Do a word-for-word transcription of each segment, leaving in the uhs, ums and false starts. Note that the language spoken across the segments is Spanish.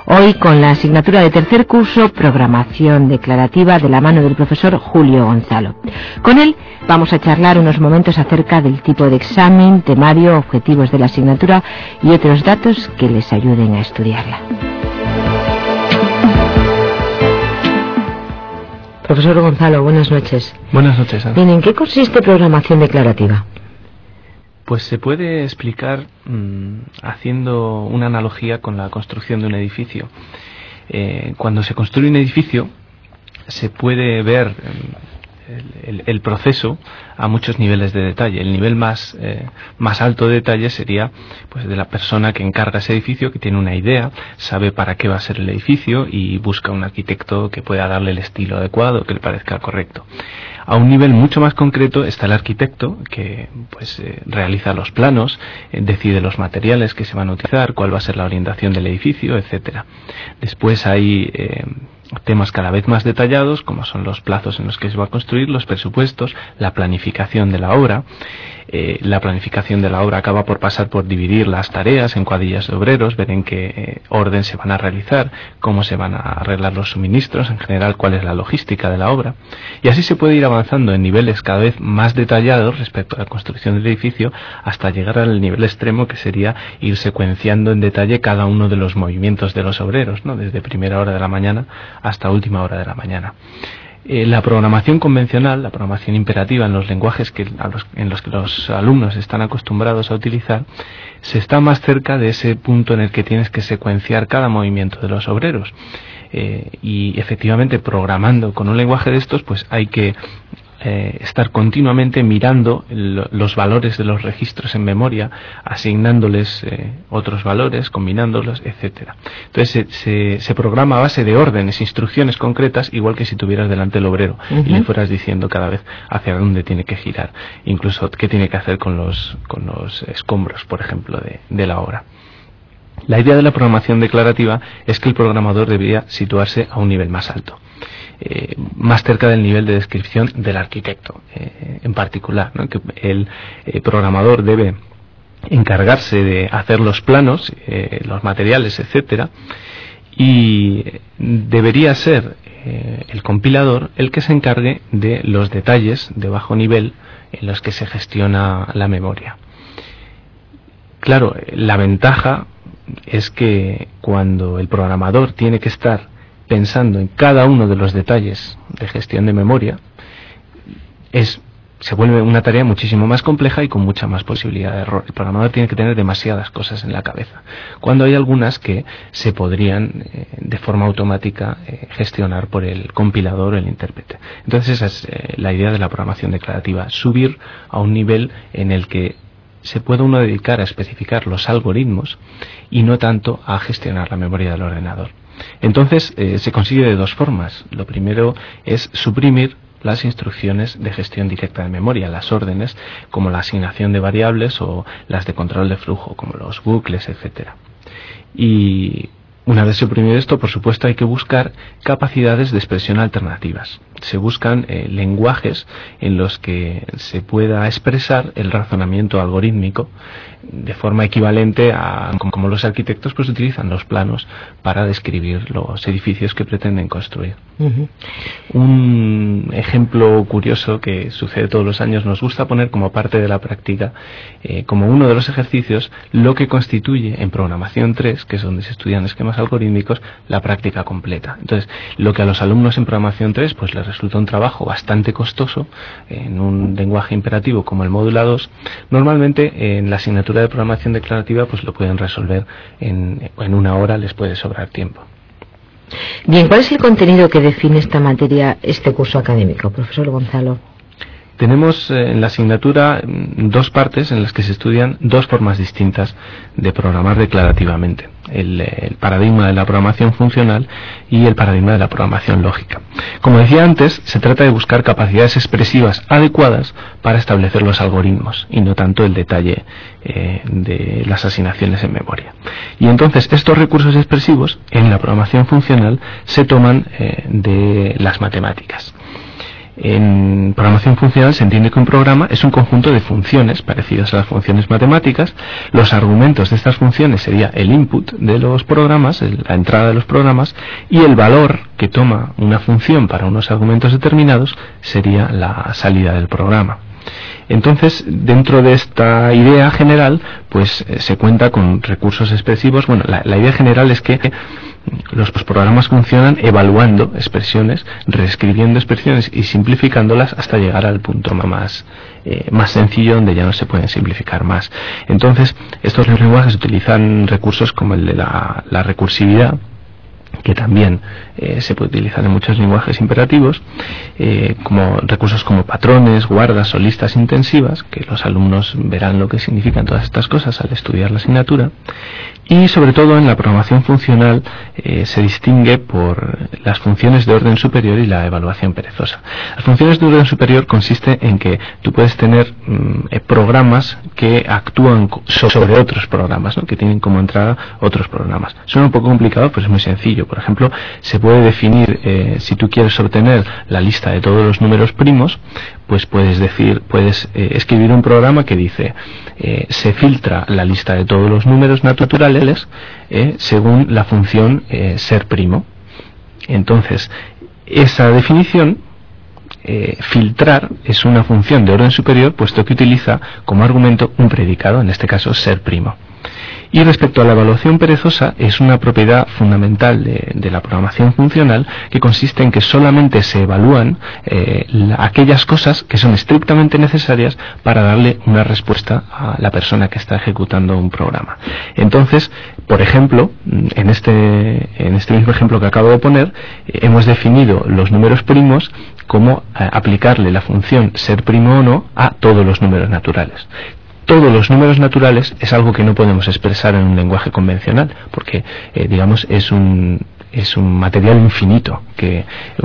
Hoy con la asignatura de tercer curso, Programación Declarativa, de la mano del profesor Julio Gonzalo. Con él vamos a charlar unos momentos acerca del tipo de examen, temario, objetivos de la asignatura y otros datos que les ayuden a estudiarla. Profesor Gonzalo, buenas noches. Buenas noches, Ana. Bien, ¿en qué consiste programación declarativa? Pues se puede explicar mmm, haciendo una analogía con la construcción de un edificio. Eh, cuando se construye un edificio se puede ver el, el, el proceso a muchos niveles de detalle. El nivel más, eh, más alto de detalle sería pues de la persona que encarga ese edificio, que tiene una idea, sabe para qué va a ser el edificio y busca un arquitecto que pueda darle el estilo adecuado, que le parezca correcto. A un nivel mucho más concreto está el arquitecto, que pues eh, realiza los planos, eh, decide los materiales que se van a utilizar, cuál va a ser la orientación del edificio, etcétera. Después hay eh, temas cada vez más detallados, como son los plazos en los que se va a construir, los presupuestos, la planificación de la obra. Eh, la planificación de la obra acaba por pasar por dividir las tareas en cuadrillas de obreros, ver en qué eh, orden se van a realizar, cómo se van a arreglar los suministros, en general cuál es la logística de la obra. Y así se puede ir avanzando en niveles cada vez más detallados respecto a la construcción del edificio, hasta llegar al nivel extremo, que sería ir secuenciando en detalle cada uno de los movimientos de los obreros, ¿no? Desde primera hora de la mañana hasta última hora de la mañana. Eh, la programación convencional, la programación imperativa en los lenguajes que, a los, en los que los alumnos están acostumbrados a utilizar, se está más cerca de ese punto en el que tienes que secuenciar cada movimiento de los obreros. Eh, y efectivamente, programando con un lenguaje de estos, pues hay que Eh, estar continuamente mirando el, los valores de los registros en memoria, asignándoles eh, otros valores, combinándolos, etcétera. Entonces se, se, se programa a base de órdenes, instrucciones concretas, igual que si tuvieras delante el obrero uh-huh. y le fueras diciendo cada vez hacia dónde tiene que girar, incluso qué tiene que hacer con los, con los escombros, por ejemplo, de, de la obra. La idea de la programación declarativa es que el programador debería situarse a un nivel más alto. Eh, más cerca del nivel de descripción del arquitecto eh, en particular, ¿no? Que el eh, programador debe encargarse de hacer los planos, eh, los materiales, etcétera, y debería ser eh, el compilador el que se encargue de los detalles de bajo nivel en los que se gestiona la memoria. Claro, la ventaja es que cuando el programador tiene que estar pensando en cada uno de los detalles de gestión de memoria, es, se vuelve una tarea muchísimo más compleja y con mucha más posibilidad de error. El programador tiene que tener demasiadas cosas en la cabeza, cuando hay algunas que se podrían eh, de forma automática eh, gestionar por el compilador o el intérprete. Entonces esa es eh, la idea de la programación declarativa, subir a un nivel en el que se puede uno dedicar a especificar los algoritmos y no tanto a gestionar la memoria del ordenador. Entonces eh, se consigue de dos formas. Lo primero es suprimir las instrucciones de gestión directa de memoria, las órdenes, como la asignación de variables o las de control de flujo, como los bucles, etcétera. Y una vez suprimido esto, por supuesto, hay que buscar capacidades de expresión alternativas. Se buscan eh, lenguajes en los que se pueda expresar el razonamiento algorítmico de forma equivalente a como los arquitectos pues utilizan los planos para describir los edificios que pretenden construir. Uh-huh. Un ejemplo curioso que sucede todos los años, nos gusta poner como parte de la práctica, eh, como uno de los ejercicios, lo que constituye en programación tres, que es donde se estudian esquemas algorítmicos, la práctica completa. Entonces, lo que a los alumnos en programación tres pues les resulta un trabajo bastante costoso en un lenguaje imperativo como el módulo dos, normalmente en la asignatura de programación declarativa pues lo pueden resolver en, en una hora, les puede sobrar tiempo. Bien, ¿cuál es el contenido que define esta materia, este curso académico, profesor Gonzalo? Tenemos eh, en la asignatura dos partes en las que se estudian dos formas distintas de programar declarativamente. El, el paradigma de la programación funcional y el paradigma de la programación lógica. Como decía antes, se trata de buscar capacidades expresivas adecuadas para establecer los algoritmos y no tanto el detalle eh, de las asignaciones en memoria. Y entonces estos recursos expresivos en la programación funcional se toman eh, de las matemáticas. En programación funcional se entiende que un programa es un conjunto de funciones parecidas a las funciones matemáticas. Los argumentos de estas funciones sería el input de los programas, la entrada de los programas, y el valor que toma una función para unos argumentos determinados sería la salida del programa. Entonces, dentro de esta idea general, pues eh, se cuenta con recursos expresivos. Bueno, la, la idea general es que los programas funcionan evaluando expresiones, reescribiendo expresiones y simplificándolas hasta llegar al punto más, eh, más sencillo, donde ya no se pueden simplificar más. Entonces, estos lenguajes utilizan recursos como el de la, la recursividad, que también eh, se puede utilizar en muchos lenguajes imperativos, eh, como recursos como patrones, guardas o listas intensivas, que los alumnos verán lo que significan todas estas cosas al estudiar la asignatura. Y sobre todo en la programación funcional eh, se distingue por las funciones de orden superior y la evaluación perezosa. Las funciones de orden superior consiste en que tú puedes tener mmm, programas que actúan sobre otros programas, ¿no?, que tienen como entrada otros programas. Suena un poco complicado, pero es muy sencillo. Por ejemplo, se puede definir, eh, si tú quieres obtener la lista de todos los números primos, pues puedes decir, puedes eh, escribir un programa que dice eh, se filtra la lista de todos los números naturales eh, según la función eh, ser primo. Entonces, esa definición, eh, filtrar, es una función de orden superior, puesto que utiliza como argumento un predicado, en este caso ser primo. Y respecto a la evaluación perezosa, es una propiedad fundamental de, de la programación funcional, que consiste en que solamente se evalúan eh, la, aquellas cosas que son estrictamente necesarias para darle una respuesta a la persona que está ejecutando un programa. Entonces, por ejemplo, en este, en este mismo ejemplo que acabo de poner, eh, hemos definido los números primos como eh, aplicarle la función ser primo o no a todos los números naturales. Todos los números naturales es algo que no podemos expresar en un lenguaje convencional, porque, eh, digamos, es un, es un material infinito que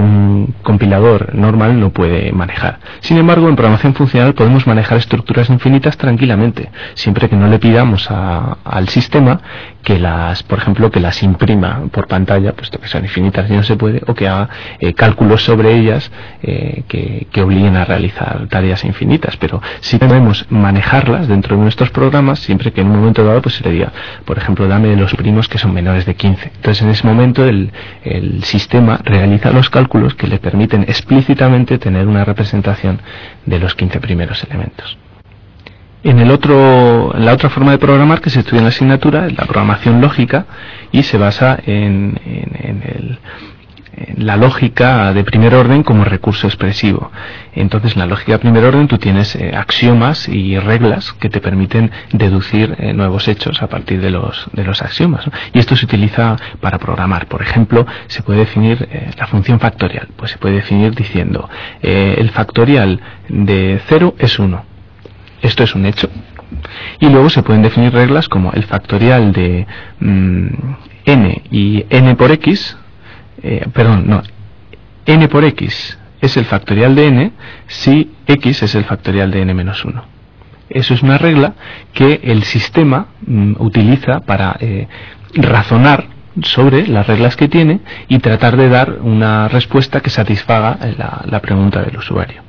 un compilador normal no puede manejar. Sin embargo, en programación funcional podemos manejar estructuras infinitas tranquilamente, siempre que no le pidamos a, al sistema que las, por ejemplo, que las imprima por pantalla, puesto que son infinitas y no se puede, o que haga eh, cálculos sobre ellas eh, que, que obliguen a realizar tareas infinitas. Pero sí podemos manejarlas dentro de nuestros programas, siempre que en un momento dado pues se le diga, por ejemplo, dame los primos que son menores de quince. Entonces, en ese momento el, el sistema realiza los cálculos que le permiten explícitamente tener una representación de los quince primeros elementos. En el otro, la otra forma de programar que se estudia en la asignatura es la programación lógica, y se basa en, en, en, el, en la lógica de primer orden como recurso expresivo. Entonces, en la lógica de primer orden tú tienes eh, axiomas y reglas que te permiten deducir eh, nuevos hechos a partir de los, de los axiomas, ¿no? Y esto se utiliza para programar. Por ejemplo, se puede definir eh, la función factorial. Pues se puede definir diciendo eh, el factorial de cero es uno. Esto es un hecho. Y luego se pueden definir reglas como el factorial de mmm, n y n por x, eh, perdón, no, n por x es el factorial de n si x es el factorial de n menos uno. Eso es una regla que el sistema mmm, utiliza para eh, razonar sobre las reglas que tiene y tratar de dar una respuesta que satisfaga la, la pregunta del usuario.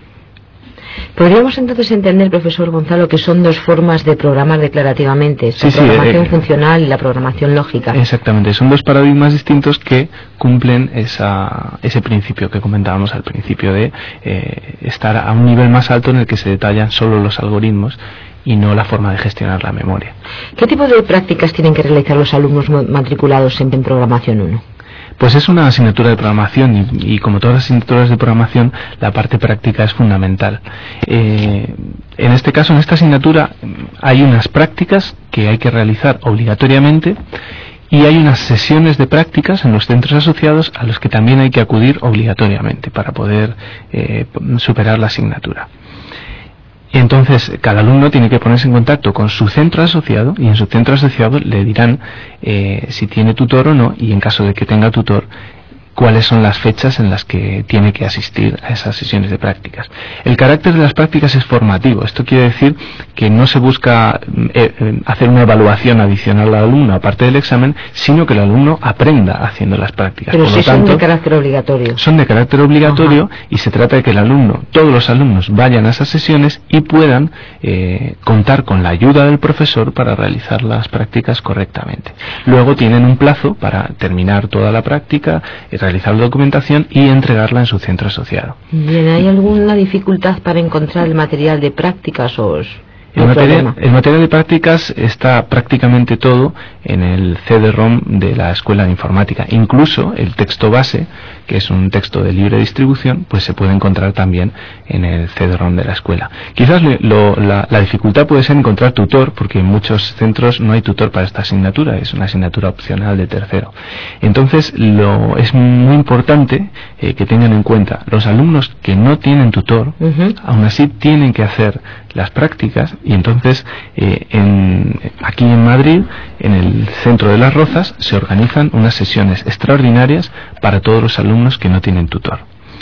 ¿Podríamos entonces entender, profesor Gonzalo, que son dos formas de programar declarativamente, sí, la programación sí, eh, funcional y la programación lógica? Exactamente, son dos paradigmas distintos que cumplen esa, ese principio que comentábamos al principio de eh, estar a un nivel más alto en el que se detallan solo los algoritmos y no la forma de gestionar la memoria. ¿Qué tipo de prácticas tienen que realizar los alumnos matriculados en programación uno? Pues es una asignatura de programación y, y como todas las asignaturas de programación, la parte práctica es fundamental. Eh, en este caso, en esta asignatura, hay unas prácticas que hay que realizar obligatoriamente y hay unas sesiones de prácticas en los centros asociados a los que también hay que acudir obligatoriamente para poder eh, superar la asignatura. Entonces, cada alumno tiene que ponerse en contacto con su centro asociado y en su centro asociado le dirán eh, si tiene tutor o no, y en caso de que tenga tutor, cuáles son las fechas en las que tiene que asistir a esas sesiones de prácticas. El carácter de las prácticas es formativo. Esto quiere decir que no se busca eh, hacer una evaluación adicional al alumno aparte del examen, sino que el alumno aprenda haciendo las prácticas. Pero Por si lo tanto, son de carácter obligatorio. Son de carácter obligatorio. Ajá. Y se trata de que el alumno, todos los alumnos vayan a esas sesiones y puedan eh, contar con la ayuda del profesor para realizar las prácticas correctamente. Luego tienen un plazo para terminar toda la práctica, realizar la documentación y entregarla en su centro asociado. Bien, ¿hay alguna dificultad para encontrar el material de prácticas o es el, material, el material de prácticas está prácticamente todo en el C D ROM de la Escuela de Informática. Incluso el texto base, que es un texto de libre distribución, pues se puede encontrar también en el C D ROM de la escuela. Quizás lo, la, la dificultad puede ser encontrar tutor, porque en muchos centros no hay tutor para esta asignatura, es una asignatura opcional de tercero. Entonces lo, es muy importante eh, que tengan en cuenta los alumnos que no tienen tutor, uh-huh. aún así tienen que hacer las prácticas, y entonces eh, en, aquí en Madrid, en el Centro de las Rozas, se organizan unas sesiones extraordinarias para todos los alumnos que no tienen tutor.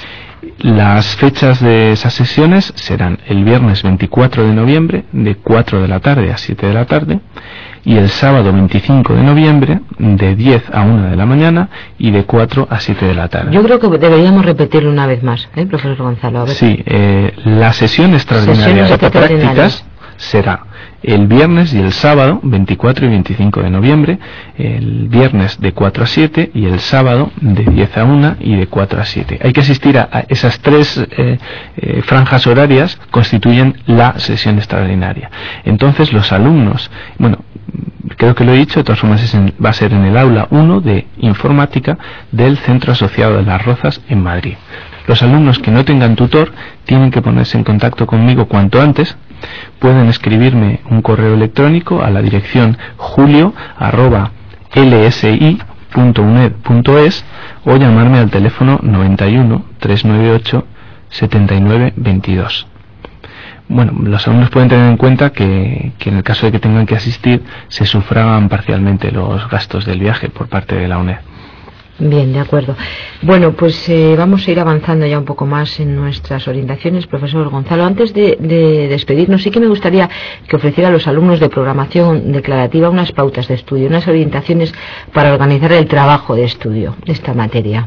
Las fechas de esas sesiones serán el viernes veinticuatro de noviembre de cuatro de la tarde a siete de la tarde y el sábado veinticinco de noviembre de diez a una de la mañana y de cuatro a siete de la tarde. Yo creo que deberíamos repetirlo una vez más, ¿eh, profesor Gonzalo? A ver. Sí, eh, la sesión extraordinaria de prácticas será el viernes y el sábado veinticuatro y veinticinco de noviembre, el viernes de cuatro a siete y el sábado de diez a una y de cuatro a siete. Hay que asistir a, a esas tres eh, eh, franjas horarias, constituyen la sesión extraordinaria. Entonces los alumnos, bueno, creo que lo he dicho, de todas formas es en, va a ser en el aula uno de informática del Centro Asociado de las Rozas en Madrid. Los alumnos que no tengan tutor tienen que ponerse en contacto conmigo cuanto antes. Pueden escribirme un correo electrónico a la dirección julio arroba l s i punto u n e d punto e s o llamarme al teléfono noventa y uno, trescientos noventa y ocho, setenta y nueve veintidós. Bueno, los alumnos pueden tener en cuenta que, que en el caso de que tengan que asistir se sufragan parcialmente los gastos del viaje por parte de la U N E D. Bien, de acuerdo. Bueno, pues eh, vamos a ir avanzando ya un poco más en nuestras orientaciones, profesor Gonzalo. Antes de, de despedirnos, sí que me gustaría que ofreciera a los alumnos de programación declarativa unas pautas de estudio, unas orientaciones para organizar el trabajo de estudio de esta materia.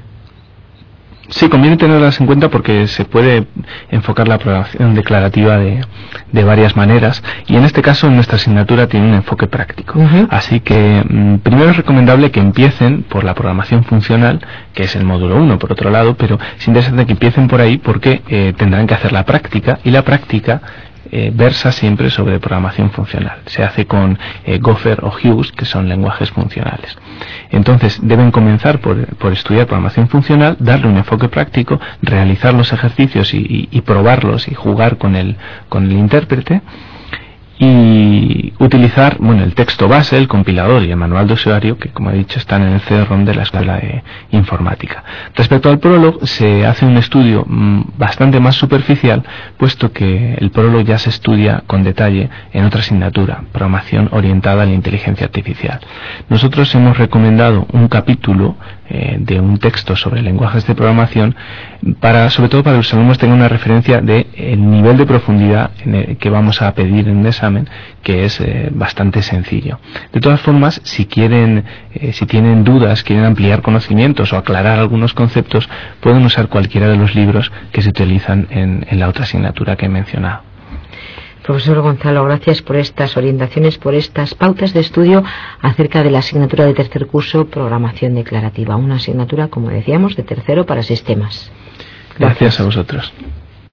Sí, conviene tenerlas en cuenta porque se puede enfocar la programación declarativa de, de varias maneras, y en este caso nuestra asignatura tiene un enfoque práctico. Uh-huh. Así que mm, primero es recomendable que empiecen por la programación funcional, que es el módulo uno por otro lado, pero es interesante que empiecen por ahí porque eh, tendrán que hacer la práctica, y la práctica Eh, versa siempre sobre programación funcional. Se hace con eh, Gopher o Hughes, que son lenguajes funcionales. Entonces deben comenzar por, por estudiar programación funcional, darle un enfoque práctico, realizar los ejercicios y, y, y probarlos y jugar con el, con el intérprete, y utilizar, bueno, el texto base, el compilador y el manual de usuario, que como he dicho están en el C D ROM de la Escuela de Informática. Respecto al prólogo, se hace un estudio mmm, bastante más superficial, puesto que el prólogo ya se estudia con detalle en otra asignatura, programación orientada a la inteligencia artificial. Nosotros hemos recomendado un capítulo eh, de un texto sobre lenguajes de programación, para, sobre todo para que los alumnos tengan una referencia de el nivel de profundidad en el que vamos a pedir en el examen, que es eh, bastante sencillo. De todas formas, si quieren, eh, si tienen dudas, quieren ampliar conocimientos o aclarar algunos conceptos, pueden usar cualquiera de los libros que se utilizan en, en la otra asignatura que he mencionado. Profesor Gonzalo, gracias por estas orientaciones, por estas pautas de estudio acerca de la asignatura de tercer curso, programación declarativa, una asignatura, como decíamos, de tercero para sistemas. Gracias, gracias a vosotros.